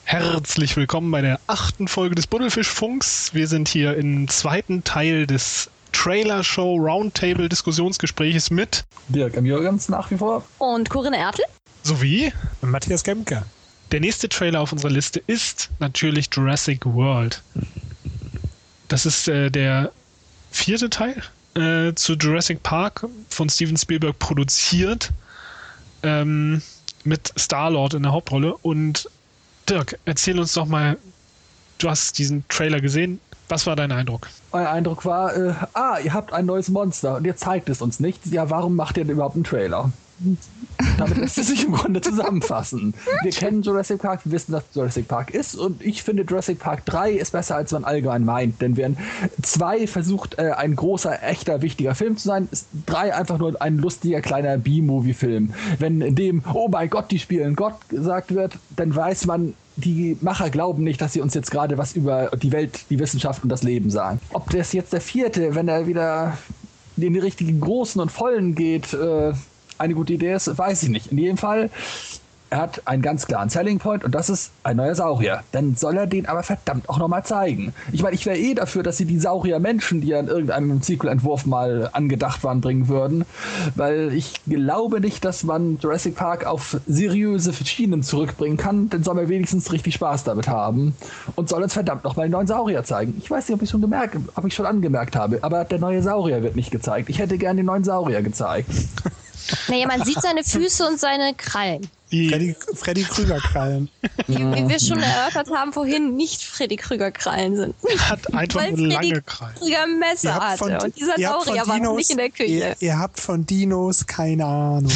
Herzlich willkommen bei der 8. Folge des Buddelfischfunks. Wir sind hier im zweiten Teil des Trailer-Show Roundtable-Diskussionsgespräches mit Dirk M. Jürgens nach wie vor. Und Corinne Ertel. Sowie Matthias Gemke. Der nächste Trailer auf unserer Liste ist natürlich Jurassic World. Das ist der 4. Teil zu Jurassic Park, von Steven Spielberg produziert, mit Star-Lord in der Hauptrolle. Und Dirk, erzähl uns doch mal, du hast diesen Trailer gesehen. Was war dein Eindruck? Mein Eindruck war, ihr habt ein neues Monster und ihr zeigt es uns nicht. Ja, warum macht ihr denn überhaupt einen Trailer? Damit lässt es sich im Grunde zusammenfassen. Wir kennen Jurassic Park, wir wissen, dass Jurassic Park ist, und ich finde, Jurassic Park 3 ist besser, als man allgemein meint. Denn während 2 versucht, ein großer, echter, wichtiger Film zu sein, ist 3 einfach nur ein lustiger, kleiner B-Movie-Film. Wenn in dem, oh mein Gott, die spielen Gott gesagt wird, dann weiß man, die Macher glauben nicht, dass sie uns jetzt gerade was über die Welt, die Wissenschaft und das Leben sagen. Ob das jetzt der 4., wenn er wieder in die richtigen großen und vollen geht, eine gute Idee ist, weiß ich nicht. In jedem Fall, er hat einen ganz klaren Selling Point, und das ist ein neuer Saurier. Dann soll er den aber verdammt auch nochmal zeigen. Ich meine, ich wäre dafür, dass sie die Saurier-Menschen, die ja in irgendeinem Sequel-Entwurf mal angedacht waren, bringen würden, weil ich glaube nicht, dass man Jurassic Park auf seriöse Schienen zurückbringen kann. Dann soll man wenigstens richtig Spaß damit haben und soll uns verdammt nochmal den neuen Saurier zeigen. Ich weiß nicht, ob ich schon angemerkt habe, aber der neue Saurier wird nicht gezeigt. Ich hätte gerne den neuen Saurier gezeigt. Naja, man sieht seine Füße und seine Krallen. Freddy Krüger-Krallen. Die, wie wir schon erörtert haben vorhin, nicht Freddy Krüger-Krallen sind. Er hat einfach nur lange Krallen. Weil Krüger Messer hatte und dieser Saurier war noch nicht in der Küche. Ihr habt von Dinos keine Ahnung.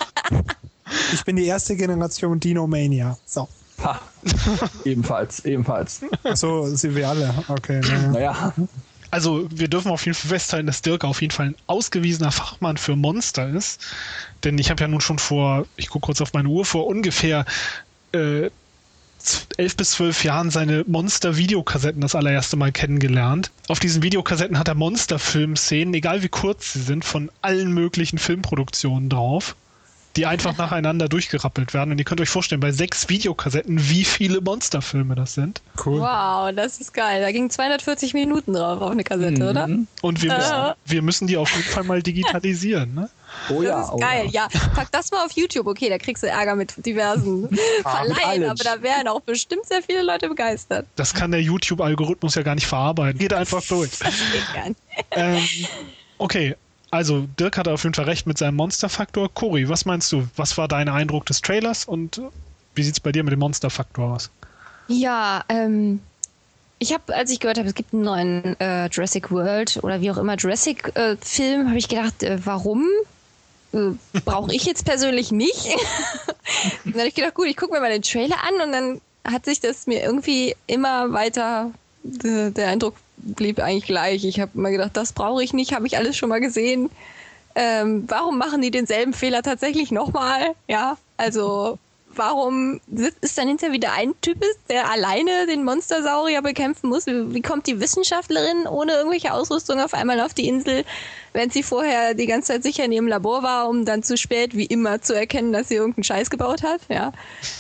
Ich bin die erste Generation Dinomania. So. Ha. Ebenfalls. Achso, sind wir alle. Okay. Naja. Also wir dürfen auf jeden Fall festhalten, dass Dirk auf jeden Fall ein ausgewiesener Fachmann für Monster ist. Denn ich habe ja nun schon ich gucke kurz auf meine Uhr, vor ungefähr 11 bis 12 Jahren seine Monster-Videokassetten das allererste Mal kennengelernt. Auf diesen Videokassetten hat er Monster-Film-Szenen, egal wie kurz sie sind, von allen möglichen Filmproduktionen drauf, die einfach nacheinander durchgerappelt werden. Und ihr könnt euch vorstellen, bei 6 Videokassetten, wie viele Monsterfilme das sind. Cool. Wow, das ist geil. Da gingen 240 Minuten drauf auf eine Kassette, oder? Und wir müssen die auf jeden Fall mal digitalisieren, ne? Oh ja, das ist geil. Ja, pack das mal auf YouTube. Okay, da kriegst du Ärger mit diversen Verleihen, aber da wären auch bestimmt sehr viele Leute begeistert. Das kann der YouTube-Algorithmus ja gar nicht verarbeiten. Geht einfach durch. Das geht gar nicht. Okay. Also, Dirk hatte auf jeden Fall recht mit seinem Monsterfaktor. Cori, was meinst du? Was war dein Eindruck des Trailers und wie sieht es bei dir mit dem Monsterfaktor aus? Ja, ich habe, als ich gehört habe, es gibt einen neuen Jurassic World oder wie auch immer Jurassic-Film, habe ich gedacht, warum? Brauche ich jetzt persönlich nicht. Dann habe ich gedacht, gut, ich gucke mir mal den Trailer an, und dann hat sich das mir irgendwie immer weiter, der Eindruck blieb eigentlich gleich. Ich habe immer gedacht, das brauche ich nicht, habe ich alles schon mal gesehen. Warum machen die denselben Fehler tatsächlich nochmal? Ja, also warum ist dann hinterher wieder ein Typ, der alleine den Monstersaurier bekämpfen muss? Wie kommt die Wissenschaftlerin ohne irgendwelche Ausrüstung auf einmal auf die Insel, während sie vorher die ganze Zeit sicher in ihrem Labor war, um dann zu spät wie immer zu erkennen, dass sie irgendeinen Scheiß gebaut hat? Ja.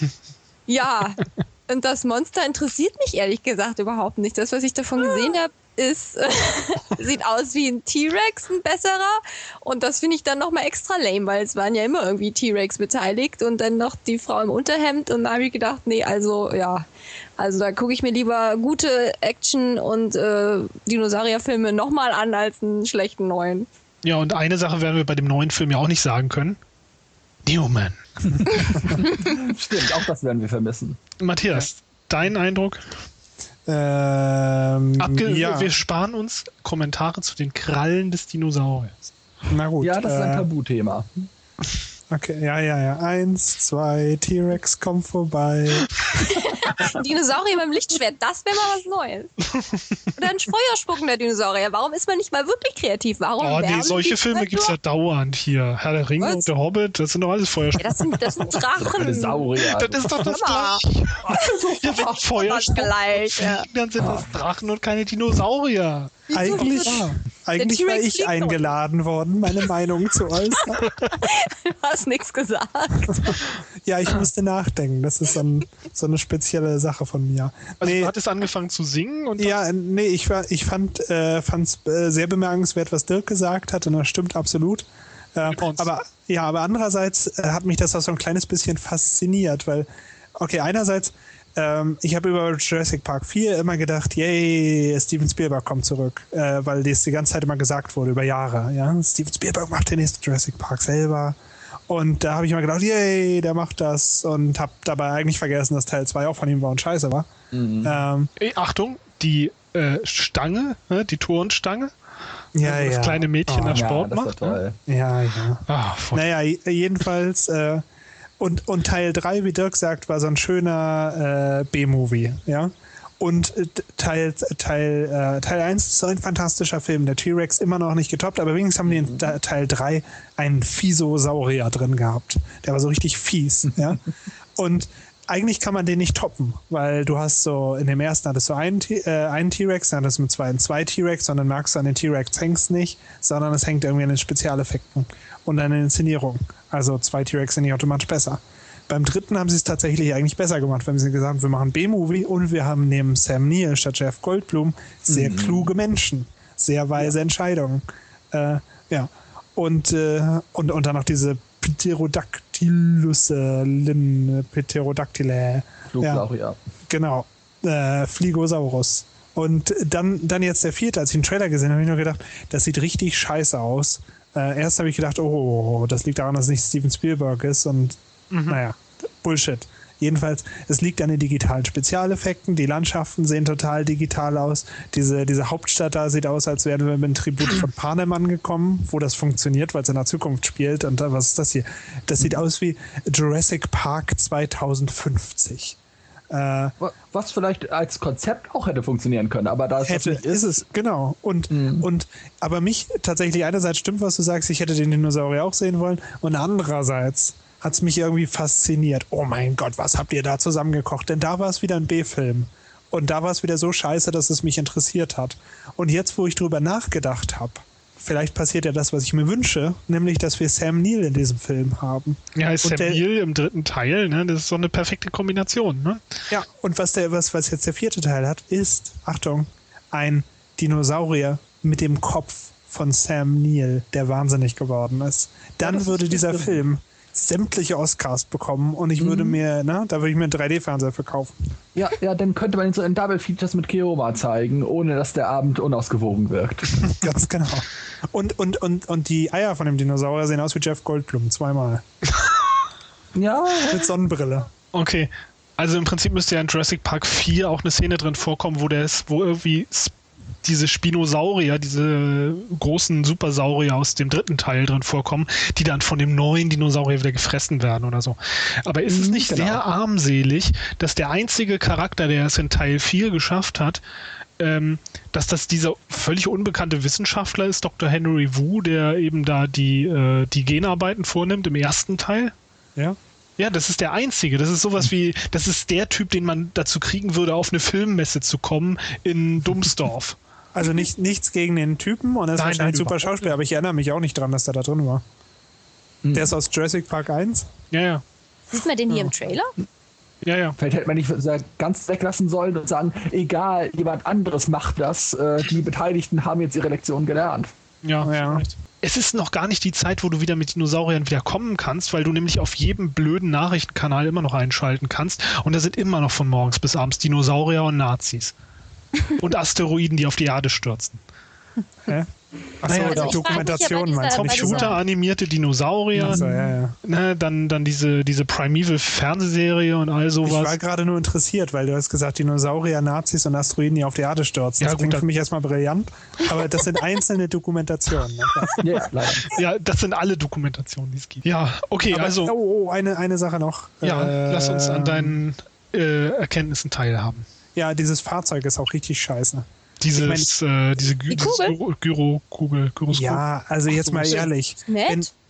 Ja. Und das Monster interessiert mich ehrlich gesagt überhaupt nicht. Das, was ich davon gesehen habe, sieht aus wie ein T-Rex, ein besserer. Und das finde ich dann nochmal extra lame, weil es waren ja immer irgendwie T-Rex beteiligt und dann noch die Frau im Unterhemd. Und da habe ich gedacht, nee, also da gucke ich mir lieber gute Action- und Dinosaurierfilme nochmal an als einen schlechten neuen. Ja, und eine Sache werden wir bei dem neuen Film ja auch nicht sagen können. Newman. Stimmt, auch das werden wir vermissen. Matthias, dein Eindruck? Ja. Wir sparen uns Kommentare zu den Krallen des Dinosauriers. Na gut. Ja, das ist ein Tabuthema. Okay, ja. 1, 2, T-Rex, komm vorbei. Dinosaurier beim Lichtschwert, das wäre mal was Neues. Oder ein feuerspuckender Dinosaurier. Warum ist man nicht mal wirklich kreativ? Warum solche Filme gibt es ja dauernd hier. Herr der Ringe und der Hobbit, das sind doch alles Feuerspucker. Ja, das sind Drachen. Dinosaurier. Das ist doch das Gleiche. Ja, wenn Feuerspucker gleich, fliegen, dann sind das Drachen und keine Dinosaurier. Eigentlich war T-Rex ich fliegt eingeladen worden, meine Meinung zu äußern. Du hast nichts gesagt. Ja, ich musste nachdenken. Das ist so eine spezielle Sache von mir. Also du hattest angefangen zu singen und Ja, nee, ich fand es sehr bemerkenswert, was Dirk gesagt hat, und das stimmt absolut. Aber andererseits hat mich das auch so ein kleines bisschen fasziniert, weil, okay, einerseits, ich habe über Jurassic Park 4 immer gedacht, yay, Steven Spielberg kommt zurück, weil das die ganze Zeit immer gesagt wurde, über Jahre. Ja? Steven Spielberg macht den nächsten Jurassic Park selber. Und da habe ich immer gedacht, yay, der macht das, und habe dabei eigentlich vergessen, dass Teil 2 auch von ihm war und scheiße war. Achtung, die Stange, die Turnstange. Ja, das kleine Mädchen da Sport das war macht. toll. Ja. Naja, Jedenfalls, und Teil 3, wie Dirk sagt, war so ein schöner B-Movie, ja. Und Teil 1 ist so ein fantastischer Film. Der T-Rex immer noch nicht getoppt, aber wenigstens haben die in Teil 3 einen Fisosaurier drin gehabt. Der war so richtig fies, ja. Und eigentlich kann man den nicht toppen, weil du hast so, in dem ersten hattest du einen T-Rex, dann hattest du mit zwei T-Rex, und dann merkst du, an den T-Rex hängst nicht, sondern es hängt irgendwie an den Spezialeffekten und an den Inszenierungen. Also 2 T-Rex sind nicht automatisch besser. Beim dritten haben sie es tatsächlich eigentlich besser gemacht, weil sie gesagt haben, wir machen B-Movie und wir haben neben Sam Neill statt Jeff Goldblum sehr kluge Menschen, sehr weise Entscheidungen. Und dann noch diese Pterodactyle. Flugsaurier. Ja, genau. Fligosaurus. Und dann jetzt der vierte, als ich den Trailer gesehen habe, habe ich nur gedacht, das sieht richtig scheiße aus. Erst habe ich gedacht, oh, das liegt daran, dass es nicht Steven Spielberg ist, und naja, Bullshit. Jedenfalls, es liegt an den digitalen Spezialeffekten, die Landschaften sehen total digital aus. Diese Hauptstadt da sieht aus, als wären wir mit einem Tribut von Panem angekommen, wo das funktioniert, weil es in der Zukunft spielt. Und was ist das hier? Das sieht aus wie Jurassic Park 2050. Was vielleicht als Konzept auch hätte funktionieren können, aber da ist es, genau. Aber mich tatsächlich, einerseits stimmt, was du sagst, ich hätte den Dinosaurier auch sehen wollen, und andererseits hat es mich irgendwie fasziniert. Oh mein Gott, was habt ihr da zusammengekocht? Denn da war es wieder ein B-Film. Und da war es wieder so scheiße, dass es mich interessiert hat. Und jetzt, wo ich drüber nachgedacht habe, vielleicht passiert ja das, was ich mir wünsche, nämlich, dass wir Sam Neill in diesem Film haben. Ja, ist Sam Neill im dritten Teil, ne? Das ist so eine perfekte Kombination, ne? Ja, und was jetzt der vierte Teil hat, ist, Achtung, ein Dinosaurier mit dem Kopf von Sam Neill, der wahnsinnig geworden ist. Dann würde dieser Film sämtliche Oscars bekommen, und ich würde mir, da würde ich mir einen 3D-Fernseher verkaufen. Ja, dann könnte man ihn so in Double Features mit Keoma zeigen, ohne dass der Abend unausgewogen wirkt. Ganz genau. Und die Eier von dem Dinosaurier sehen aus wie Jeff Goldblum, zweimal. Ja. Mit Sonnenbrille. Okay. Also im Prinzip müsste ja in Jurassic Park 4 auch eine Szene drin vorkommen, wo irgendwie diese Spinosaurier, diese großen Supersaurier aus dem dritten Teil drin vorkommen, die dann von dem neuen Dinosaurier wieder gefressen werden oder so. Aber ist es nicht sehr armselig, dass der einzige Charakter, der es in Teil 4 geschafft hat, dass das dieser völlig unbekannte Wissenschaftler ist, Dr. Henry Wu, der eben da die Genarbeiten vornimmt im ersten Teil? Ja. Ja, das ist der Einzige. Das ist sowas wie, das ist der Typ, den man dazu kriegen würde, auf eine Filmmesse zu kommen in Dummsdorf. Also nichts gegen den Typen, und er ist wahrscheinlich ein super Schauspieler, aber ich erinnere mich auch nicht dran, dass der da drin war. Der ist aus Jurassic Park 1. Ja. Sieht man den hier im Trailer? Ja. Vielleicht hätte man nicht ganz weglassen sollen und sagen, egal, jemand anderes macht das. Die Beteiligten haben jetzt ihre Lektion gelernt. Ja. Es ist noch gar nicht die Zeit, wo du wieder mit Dinosauriern wieder kommen kannst, weil du nämlich auf jedem blöden Nachrichtenkanal immer noch einschalten kannst, und da sind immer noch von morgens bis abends Dinosaurier und Nazis. Und Asteroiden, die auf die Erde stürzen. Achso, Also Dokumentation meinst du? Computeranimierte Dinosaurier, ne, dann diese Primeval-Fernsehserie und all sowas. Ich war gerade nur interessiert, weil du hast gesagt, Dinosaurier, Nazis und Asteroiden, die auf die Erde stürzen. Das klingt für mich erstmal brillant, aber das sind einzelne Dokumentationen. Ne? Ja, das sind alle Dokumentationen, die es gibt. Ja, okay, aber, also... eine Sache noch. Ja, lass uns an deinen Erkenntnissen teilhaben. Ja, dieses Fahrzeug ist auch richtig scheiße. Diese Kugel? Gyroskop. Ja, also jetzt mal ehrlich. Nett?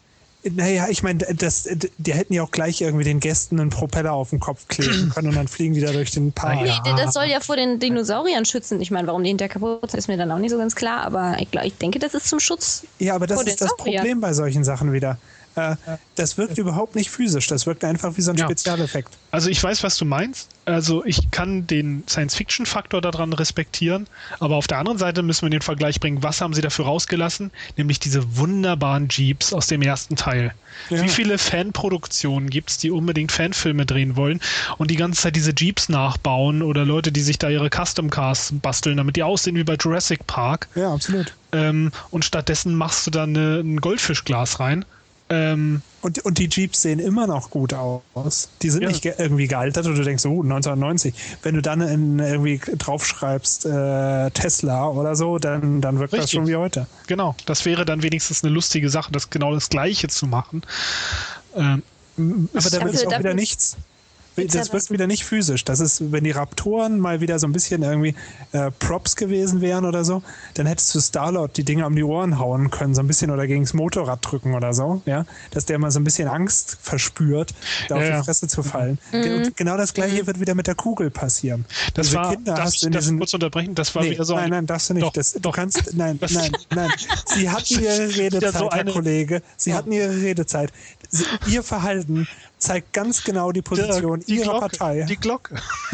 Naja, ich meine, die hätten ja auch gleich irgendwie den Gästen einen Propeller auf den Kopf kleben können und dann fliegen die da durch den Park. Nee, das soll ja vor den Dinosauriern schützen. Ich meine, warum die hinterher kaputt sind, ist mir dann auch nicht so ganz klar, aber ich denke, das ist zum Schutz. Ja, aber das vor ist das Dinosauriern. Problem bei solchen Sachen wieder. Das wirkt überhaupt nicht physisch, das wirkt einfach wie so ein Spezialeffekt. Also ich weiß, was du meinst. Also ich kann den Science-Fiction-Faktor daran respektieren, aber auf der anderen Seite müssen wir den Vergleich bringen, was haben sie dafür rausgelassen? Nämlich diese wunderbaren Jeeps aus dem ersten Teil. Ja. Wie viele Fanproduktionen gibt es, die unbedingt Fanfilme drehen wollen und die ganze Zeit diese Jeeps nachbauen oder Leute, die sich da ihre Custom-Cars basteln, damit die aussehen wie bei Jurassic Park. Ja, absolut. Und stattdessen machst du da ein Goldfischglas rein. Und die Jeeps sehen immer noch gut aus. Die sind nicht irgendwie gealtert und du denkst, 1990. Wenn du dann irgendwie draufschreibst Tesla oder so, dann wirkt das schon wie heute. Genau, das wäre dann wenigstens eine lustige Sache, das genau das Gleiche zu machen. Aber da wird es auch wieder nichts. Das wirkt wieder nicht physisch. Das ist, wenn die Raptoren mal wieder so ein bisschen irgendwie Props gewesen wären oder so, dann hättest du Star-Lord die Dinge um die Ohren hauen können, so ein bisschen oder gegen das Motorrad drücken oder so, ja, dass der mal so ein bisschen Angst verspürt, da auf die Fresse zu fallen. Und genau das Gleiche wird wieder mit der Kugel passieren. Das war, darf ich das kurz unterbrechen? Das war wieder so nein, darfst du nicht. Du kannst, nein. Sie hatten ihre Redezeit, Herr Kollege. Sie hatten ihre Redezeit. Ihr Verhalten zeigt ganz genau die Position ihrer Partei. Die Glocke.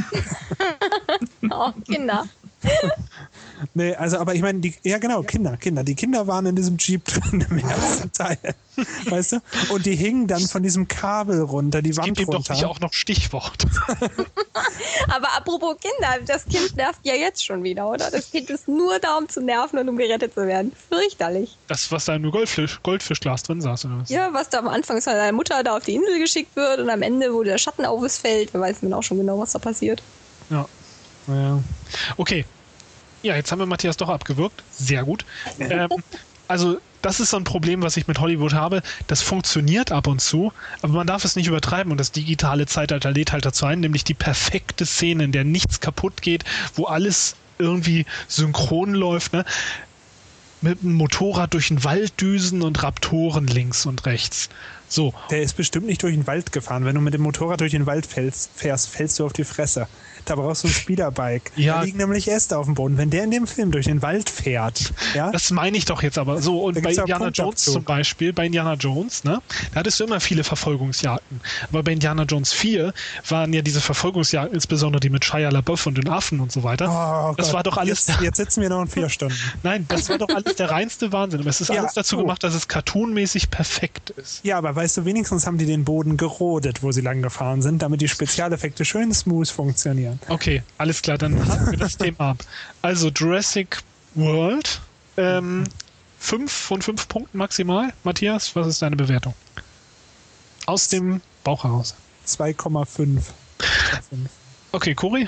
Oh, Kinder. Nee, also, aber ich meine, Kinder. Die Kinder waren in diesem Jeep drin im ersten Teil. Weißt du? Und die hingen dann von diesem Kabel runter, die Wand runter. Gib ihm doch nicht auch noch Stichwort. Aber apropos Kinder, das Kind nervt ja jetzt schon wieder, oder? Das Kind ist nur da, um zu nerven und um gerettet zu werden. Fürchterlich. Das, was da nur Goldfischglas drin saß, oder was? Ja, was da am Anfang von seiner Mutter da auf die Insel geschickt wird und am Ende, wo der Schatten auf es fällt, da weiß man auch schon genau, was da passiert. Ja. Okay. Ja, jetzt haben wir Matthias doch abgewürgt. Sehr gut. Also, das ist so ein Problem, was ich mit Hollywood habe. Das funktioniert ab und zu, aber man darf es nicht übertreiben und das digitale Zeitalter lädt halt dazu ein, nämlich die perfekte Szene, in der nichts kaputt geht, wo alles irgendwie synchron läuft, ne? Mit einem Motorrad durch den Wald düsen und Raptoren links und rechts. So. Der ist bestimmt nicht durch den Wald gefahren. Wenn du mit dem Motorrad durch den Wald fährst, fällst du auf die Fresse. Da brauchst du ein Speederbike. Ja. Da liegen nämlich Äste auf dem Boden. Wenn der in dem Film durch den Wald fährt, ja. Das meine ich doch jetzt aber so. Und bei Indiana Jones zum Beispiel, bei Indiana Jones, ne, da hattest du immer viele Verfolgungsjagden. Aber bei Indiana Jones 4 waren ja diese Verfolgungsjagden, insbesondere die mit Shia LaBeouf und den Affen und so weiter. Oh das Gott. war doch alles. Jetzt sitzen wir noch in 4 Stunden. Nein, das war doch alles der reinste Wahnsinn. Aber es ist alles dazu gemacht, dass es cartoonmäßig perfekt ist. Ja, aber weißt du, wenigstens haben die den Boden gerodet, wo sie lang gefahren sind, damit die Spezialeffekte schön smooth funktionieren. Okay, alles klar, dann haken wir das Thema ab. Also Jurassic World, 5 von 5 Punkten maximal. Matthias, was ist deine Bewertung? Aus dem Bauch heraus. 2,5. Okay, Cori?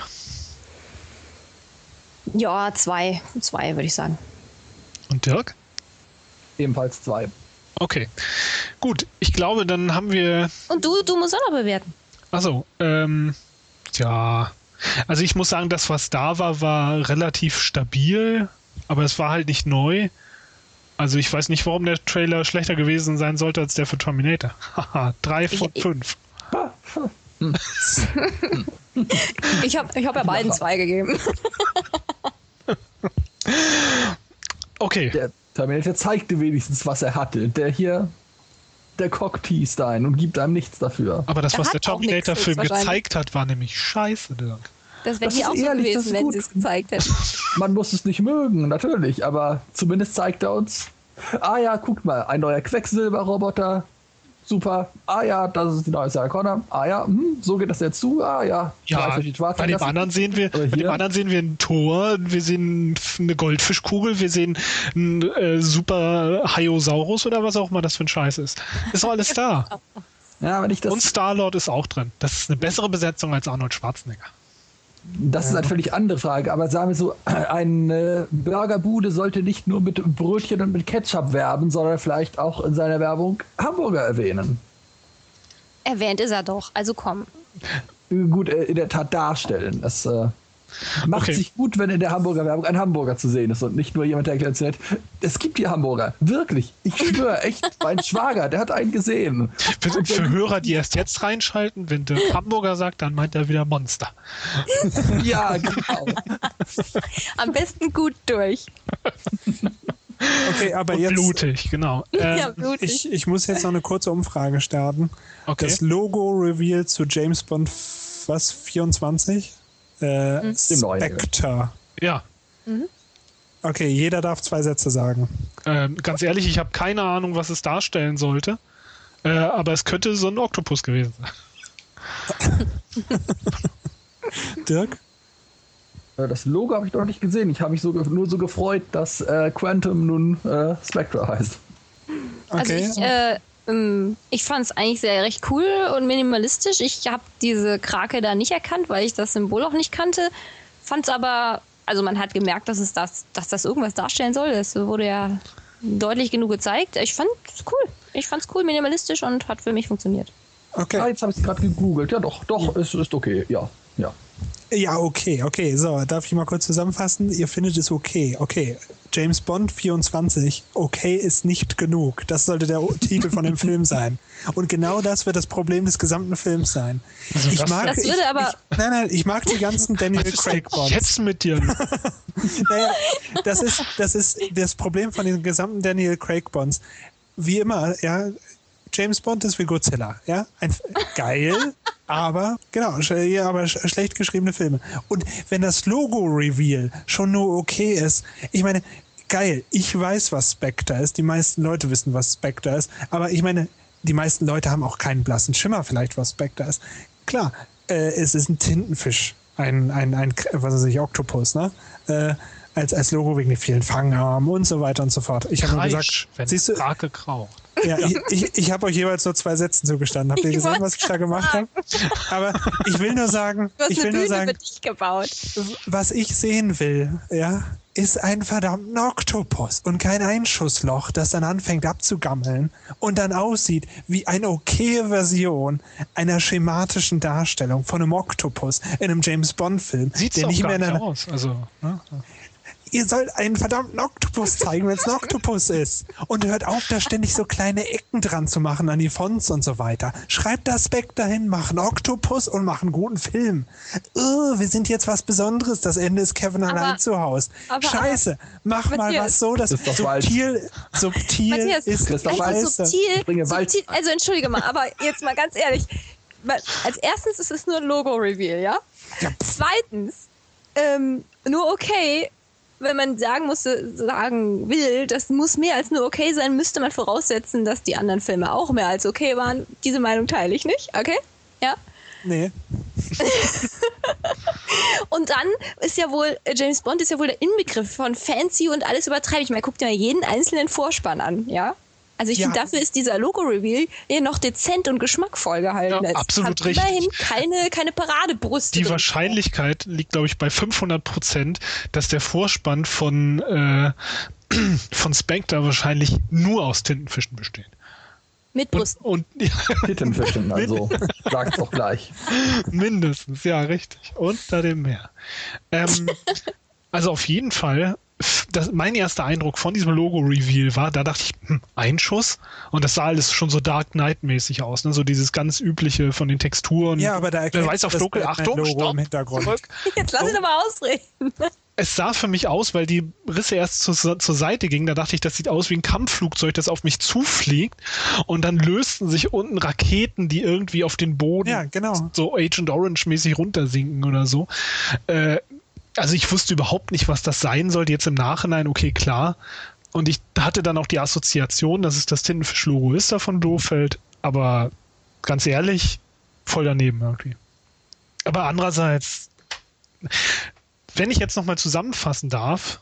Ja, 2. 2 würde ich sagen. Und Dirk? Ebenfalls 2. Okay, gut. Ich glaube, dann haben wir... Und du musst auch noch bewerten. Achso, ja... Also ich muss sagen, das, was da war, war relativ stabil, aber es war halt nicht neu. Also ich weiß nicht, warum der Trailer schlechter gewesen sein sollte als der für Terminator. Haha, 3 von 5. Ich hab ja beiden 2 gegeben. Okay. Der Terminator zeigte wenigstens, was er hatte. Der cockteased einen und gibt einem nichts dafür. Aber das, Er was hat der auch nichts Terminator-Film wahrscheinlich. gezeigt hat, war nämlich scheiße, Dirk. Das wäre Das hier ist auch so ehrlich, das gewesen, ist wenn gut. sie es gezeigt hätten. Man muss es nicht mögen, natürlich, aber zumindest zeigt er uns, ja, guckt mal, ein neuer Quecksilberroboter, super, ja, das ist die neue Sarah Connor, ja, so geht das jetzt zu, ja. Ja, bei dem anderen sehen wir ein Tor, wir sehen eine Goldfischkugel, wir sehen einen super Hyosaurus oder was auch immer das für ein Scheiß ist. Ist doch alles da. Ja, wenn ich das. Und Star-Lord ist auch drin. Das ist eine bessere Besetzung als Arnold Schwarzenegger. Das ist eine völlig andere Frage, aber sagen wir so, eine Burgerbude sollte nicht nur mit Brötchen und mit Ketchup werben, sondern vielleicht auch in seiner Werbung Hamburger erwähnen. Erwähnt ist er doch, also komm. Gut, in der Tat darstellen. Das Macht Okay. sich gut, wenn in der Hamburger Werbung ein Hamburger zu sehen ist und nicht nur jemand, der erklärt, es gibt die Hamburger. Wirklich. Ich schwöre, echt, mein Schwager, der hat einen gesehen. Für Hörer, die erst jetzt reinschalten, wenn der Hamburger sagt, dann meint er wieder Monster. Ja, genau. Am besten gut durch. Okay, aber Und jetzt. blutig, genau. Ja, blutig. Ich muss jetzt noch eine kurze Umfrage starten. Okay. Das Logo-Reveal zu James Bond, 24? Dem neuen. Spectre. Ja, Okay, jeder darf 2 Sätze sagen. ganz ehrlich, ich habe keine Ahnung, was es darstellen sollte. Aber es könnte so ein Oktopus gewesen sein. Dirk? Das Logo habe ich noch nicht gesehen. Ich habe mich nur so gefreut, dass Quantum nun Spectre heißt. Okay. Also ich fand es eigentlich recht cool und minimalistisch. Ich habe diese Krake da nicht erkannt, weil ich das Symbol auch nicht kannte. Fand es aber, also man hat gemerkt, dass das irgendwas darstellen soll. Das wurde ja deutlich genug gezeigt. Ich fand es cool. Ich fand es cool, minimalistisch und hat für mich funktioniert. Okay. Ah, jetzt habe ich es gerade gegoogelt. Ja, doch, es ist okay. Ja. Ja, okay. So, darf ich mal kurz zusammenfassen? Ihr findet es okay. Okay. James Bond 24. Okay ist nicht genug. Das sollte der Titel von dem Film sein. Und genau das wird das Problem des gesamten Films sein. Also Ich das- mag, Das würde aber- nein, ich mag die ganzen Daniel Was ist Craig denn Bonds. jetzt mit dir? Naja, das ist das Problem von den gesamten Daniel Craig Bonds. Wie immer, ja, James Bond ist wie Godzilla, ja, geil, aber genau, schlecht geschriebene Filme. Und wenn das Logo-Reveal schon nur okay ist, ich meine, geil, ich weiß, was Spectre ist, die meisten Leute wissen, was Spectre ist, aber ich meine, die meisten Leute haben auch keinen blassen Schimmer vielleicht, was Spectre ist. Klar, es ist ein Tintenfisch, ein was weiß ich, Oktopus, ne? Als Logo wegen den vielen Fangarmen und so weiter und so fort. Ich habe nur gesagt, wenn siehst du, Krake kraucht. ja, ich habe euch jeweils nur 2 Sätzen zugestanden. Habt ihr Ich gesehen, wollte was ich da gemacht habe? Aber ich will nur sagen, Du hast eine Bühne für dich gebaut. was ich sehen will, ja, ist ein verdammten Oktopus und kein Einschussloch, das dann anfängt abzugammeln und dann aussieht wie eine okaye Version einer schematischen Darstellung von einem Oktopus in einem James-Bond-Film, Sieht's der doch nicht gar mehr nicht in einer, aus. Also, ne? Ihr sollt einen verdammten Oktopus zeigen, wenn es ein Oktopus ist. Und hört auf, da ständig so kleine Ecken dran zu machen an die Fonts und so weiter. Schreibt das Speck dahin, mach einen Oktopus und mach einen guten Film. Wir sind jetzt was Besonderes. Das Ende ist Kevin allein zu Hause. Scheiße, mach mal Matthias. was so, dass Christoph subtil Matthias, ist. Christoph einfach Waltz. subtil, Waltz. also entschuldige mal, aber jetzt mal ganz ehrlich. Als erstes ist es nur ein Logo-Reveal, ja? Zweitens, nur okay, wenn man sagen will, das muss mehr als nur okay sein, müsste man voraussetzen, dass die anderen Filme auch mehr als okay waren. Diese Meinung teile ich nicht, okay? Ja. Nee. Und dann ist ja wohl, James Bond ist ja wohl der Inbegriff von fancy und alles übertreibe. Ich meine, guck dir mal jeden einzelnen Vorspann an, ja? Also ich Ja. finde, dafür ist dieser Logo-Reveal ja noch dezent und geschmackvoll gehalten. Ja, Es absolut hat richtig. immerhin keine Paradebrüste. Die drin. Wahrscheinlichkeit liegt, glaube ich, bei 500%, dass der Vorspann von Spectre wahrscheinlich nur aus Tintenfischen besteht. Mit Brüsten. Und Tittenfischen, also sag's doch gleich. mindestens, ja, richtig. Unter dem Meer. Also auf jeden Fall, mein erster Eindruck von diesem Logo-Reveal war, da dachte ich, Einschuss. Und das sah alles schon so Dark Knight-mäßig aus, ne? So dieses ganz übliche von den Texturen. Ja, aber da Wer erkennt weiß auf das dunkel, Achtung, Batman-Logo stopp, im Hintergrund. zurück. Jetzt lass ihn aber ausreden. Es sah für mich aus, weil die Risse erst zur Seite gingen, da dachte ich, das sieht aus wie ein Kampfflugzeug, das auf mich zufliegt. Und dann lösten sich unten Raketen, die irgendwie auf den Boden Ja, genau. so Agent Orange-mäßig runtersinken oder so. Also ich wusste überhaupt nicht, was das sein sollte. Jetzt im Nachhinein, okay, klar. Und ich hatte dann auch die Assoziation, dass es das Tintenfisch-Logo ist da von Blofeld. Aber ganz ehrlich, voll daneben irgendwie. Aber andererseits, wenn ich jetzt nochmal zusammenfassen darf,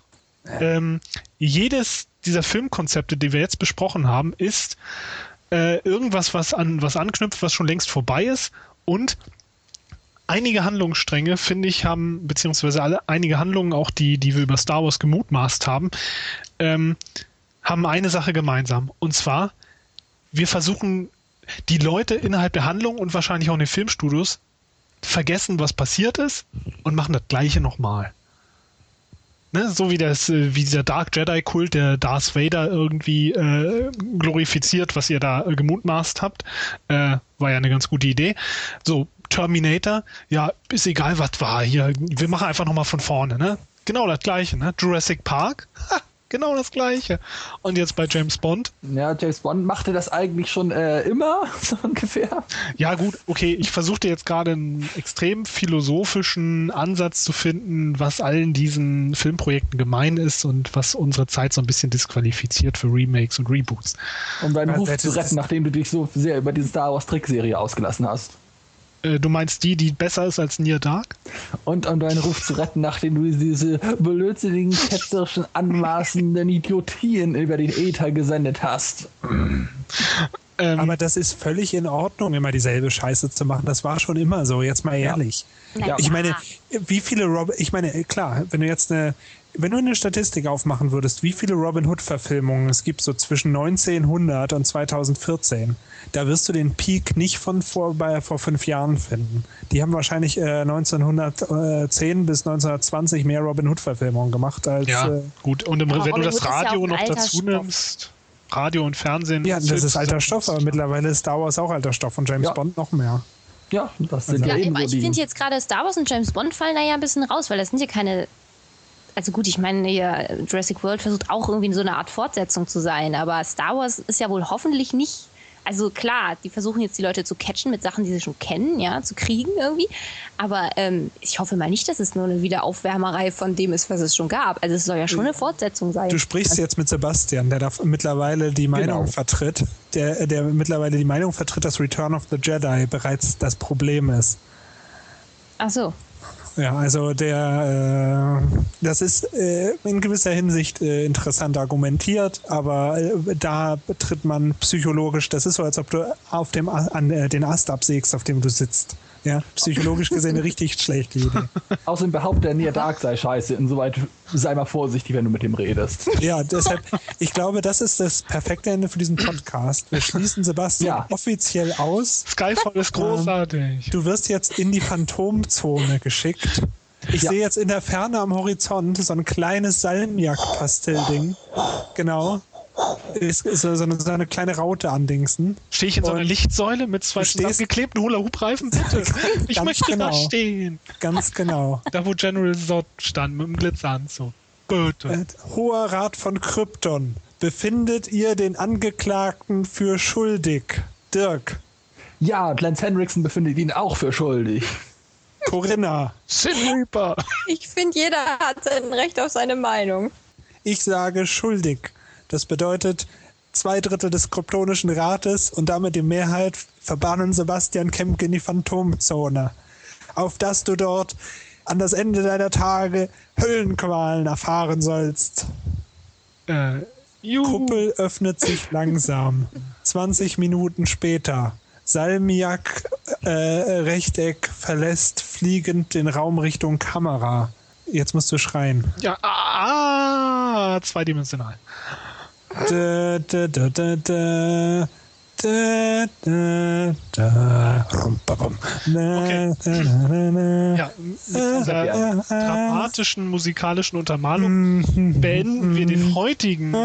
jedes dieser Filmkonzepte, die wir jetzt besprochen haben, ist irgendwas, was anknüpft, was schon längst vorbei ist. Und einige Handlungsstränge, finde ich, haben, beziehungsweise einige Handlungen, auch die wir über Star Wars gemutmaßt haben, haben eine Sache gemeinsam. Und zwar, wir versuchen, die Leute innerhalb der Handlung und wahrscheinlich auch in den Filmstudios vergessen, was passiert ist und machen das Gleiche nochmal. Ne? So wie dieser Dark Jedi-Kult, der Darth Vader irgendwie glorifiziert, was ihr da gemutmaßt habt, war ja eine ganz gute Idee. So, Terminator, ja, ist egal, was war hier. Wir machen einfach nochmal von vorne, ne? Genau das Gleiche, ne? Jurassic Park, genau das Gleiche. Und jetzt bei James Bond. Ja, James Bond machte das eigentlich schon immer, so ungefähr. Ja gut, okay, ich versuchte jetzt gerade einen extrem philosophischen Ansatz zu finden, was allen diesen Filmprojekten gemein ist und was unsere Zeit so ein bisschen disqualifiziert für Remakes und Reboots. Um deinen Ruf zu retten, nachdem du dich so sehr über diese Star Wars Trickserie ausgelassen hast. Du meinst die besser ist als Near Dark? Und um deinen Ruf zu retten, nachdem du diese blödsinnigen, ketzerischen, anmaßenden Idiotien über den Äther gesendet hast. Aber das ist völlig in Ordnung, immer dieselbe Scheiße zu machen. Das war schon immer so, jetzt mal ehrlich. Ja. Ich meine, wie viele klar, wenn du eine Statistik aufmachen würdest, wie viele Robin Hood-Verfilmungen es gibt, so zwischen 1900 und 2014, da wirst du den Peak nicht von vor 5 Jahren finden. Die haben wahrscheinlich 1910 bis 1920 mehr Robin Hood-Verfilmungen gemacht als... gut. Und wenn Robin du Hood das Radio ist ja auch noch ein dazu alter nimmst, Radio und Fernsehen... Ja, das ist alter Stoff, aber mittlerweile ist Star Wars auch alter Stoff und James Bond noch mehr. Ja, das sind Ja, eben ich so finde jetzt gerade Star Wars und James Bond fallen da ja ein bisschen raus, weil das sind ja keine... Also gut, ich meine, Jurassic World versucht auch irgendwie so eine Art Fortsetzung zu sein, aber Star Wars ist ja wohl hoffentlich nicht... Also klar, die versuchen jetzt die Leute zu catchen mit Sachen, die sie schon kennen, ja, zu kriegen irgendwie. Aber ich hoffe mal nicht, dass es nur eine Wiederaufwärmerei von dem ist, was es schon gab. Also es soll ja schon eine Fortsetzung sein. Du sprichst jetzt mit Sebastian, der da mittlerweile die Meinung vertritt, der mittlerweile die Meinung vertritt, dass Return of the Jedi bereits das Problem ist. Ach so. Ja, also das ist in gewisser Hinsicht interessant argumentiert, aber da betritt man psychologisch, das ist so, als ob du den Ast absägst, auf dem du sitzt. Ja, psychologisch gesehen eine richtig schlechte Idee. Außerdem behauptet er, Near Dark sei scheiße. Insoweit sei mal vorsichtig, wenn du mit dem redest. Ja, deshalb, ich glaube, das ist das perfekte Ende für diesen Podcast. Wir schließen Sebastian offiziell aus. Skyfall ist großartig. Du wirst jetzt in die Phantomzone geschickt. Ich sehe jetzt in der Ferne am Horizont so ein kleines Salmiak-Pastellding. Genau. Ist so eine kleine Raute andingsen. Stehe ich in so einer Lichtsäule mit 2 zusammengeklebten Hula-Hoop-Reifen? Bitte. Ich möchte da stehen. Ganz genau. Da, wo General Zod stand, mit dem Glitzeranzug. Bitte. Hoher Rat von Krypton. Befindet ihr den Angeklagten für schuldig? Dirk. Ja, Lance Henriksen befindet ihn auch für schuldig. Corinna. Sin Reaper. Ich finde, jeder hat ein Recht auf seine Meinung. Ich sage schuldig. Das bedeutet, 2/3 des Kryptonischen Rates und damit die Mehrheit verbannen Sebastian Kemke in die Phantomzone. Auf dass du dort an das Ende deiner Tage Höllenqualen erfahren sollst. Kuppel öffnet sich langsam. 20 Minuten später. Salmiak Rechteck verlässt fliegend den Raum Richtung Kamera. Jetzt musst du schreien. Ja, zweidimensional. Ja, mit dieser dramatischen musikalischen Untermalung beenden wir den heutigen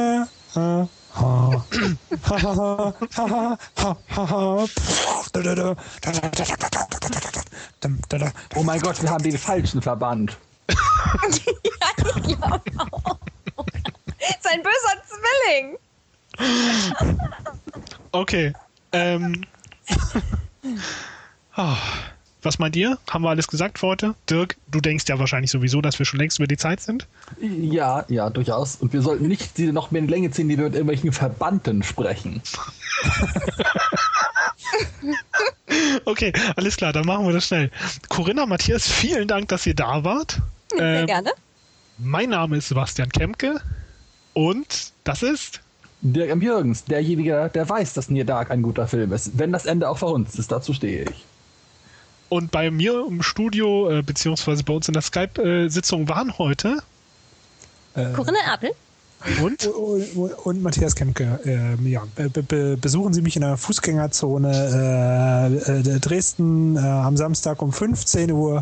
Oh mein Gott, wir haben den falschen verbannt. Ja, ich glaube auch. Sein böser Zwilling. Okay. Was meint ihr? Haben wir alles gesagt für heute? Dirk, du denkst ja wahrscheinlich sowieso, dass wir schon längst über die Zeit sind. Ja, durchaus. Und wir sollten nicht die noch mehr in die Länge ziehen, die wir mit irgendwelchen Verbannten sprechen. Okay, alles klar, dann machen wir das schnell. Corinna, Matthias, vielen Dank, dass ihr da wart. Sehr gerne. Mein Name ist Sebastian Kemke und das ist... Dirk M. Jürgens, derjenige, der weiß, dass Near Dark ein guter Film ist. Wenn das Ende auch verhunzt ist, dazu stehe ich. Und bei mir im Studio, beziehungsweise bei uns in der Skype-Sitzung waren heute... Corinna Erpel. Und Matthias Kempke, besuchen Sie mich in der Fußgängerzone Dresden am Samstag um 15 Uhr.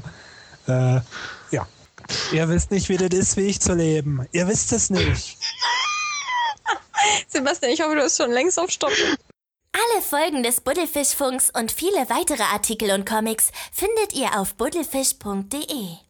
Ihr wisst nicht, wie das ist, wie ich zu leben. Ihr wisst es nicht. Sebastian, ich hoffe, du hast schon längst auf Stopp. Alle Folgen des Buddelfischfunks und viele weitere Artikel und Comics findet ihr auf buddelfisch.de.